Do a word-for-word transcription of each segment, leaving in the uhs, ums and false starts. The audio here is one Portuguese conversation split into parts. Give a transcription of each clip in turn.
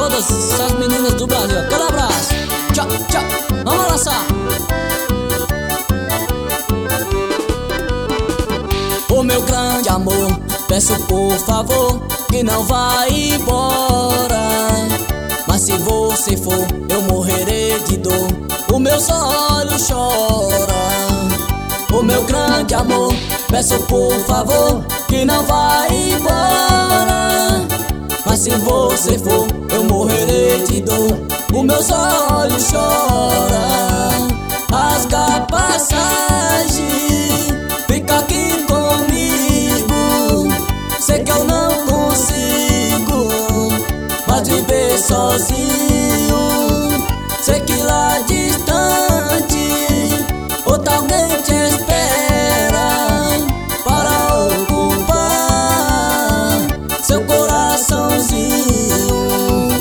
todas essas meninas do Brasil. Aquele abraço. Tchau, tchau. Vamos lançar. Ô meu grande amor, peço por favor que não vá embora. Mas se você for, eu morrerei de dor, os meus olhos choram. Ô meu grande amor, peço por favor que não vá embora. Mas se você for, eu morrerei de dor, os meus olhos choram. Rasga a passagem, fica aqui comigo. Sei que eu não consigo mais viver sozinho. Sei que lá distante outra alguém te espera para ocupar seu coraçãozinho.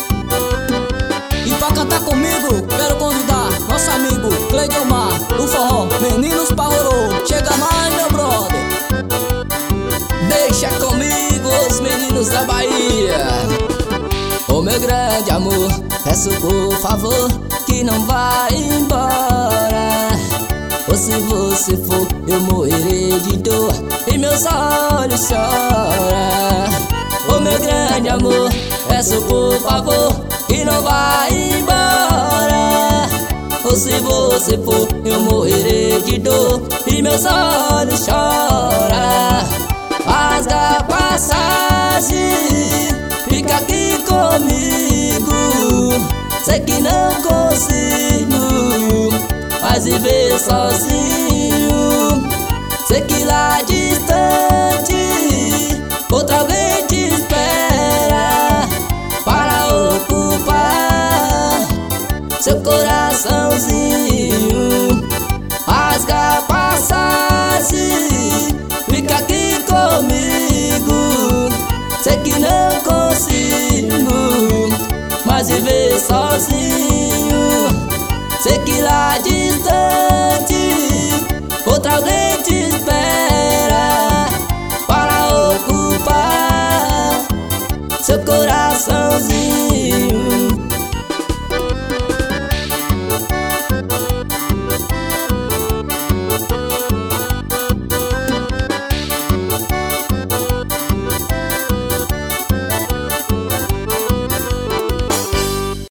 E pra cantar comigo, quero convidar nosso amigo Cleidomar, do forró Meninos Parrorô. Chega mais, meu brother. Deixa comigo os meninos da Bahia. Ô meu grande amor, peço por favor que não vá embora. Ou se você for, eu morrerei de dor e meus olhos choram. Ô meu grande amor, peço por favor que não vá embora. Ou se você for, eu morrerei de dor e meus olhos choram. Rasga a passagem, fica aqui comigo. Sei que não consigo mais viver sozinho. Sei que lá distante outra alguém te espera para ocupar seu coraçãozinho. Rasga a passagem, fica aqui comigo. Sei que não consigo mais viver sozinho. Sei que lá de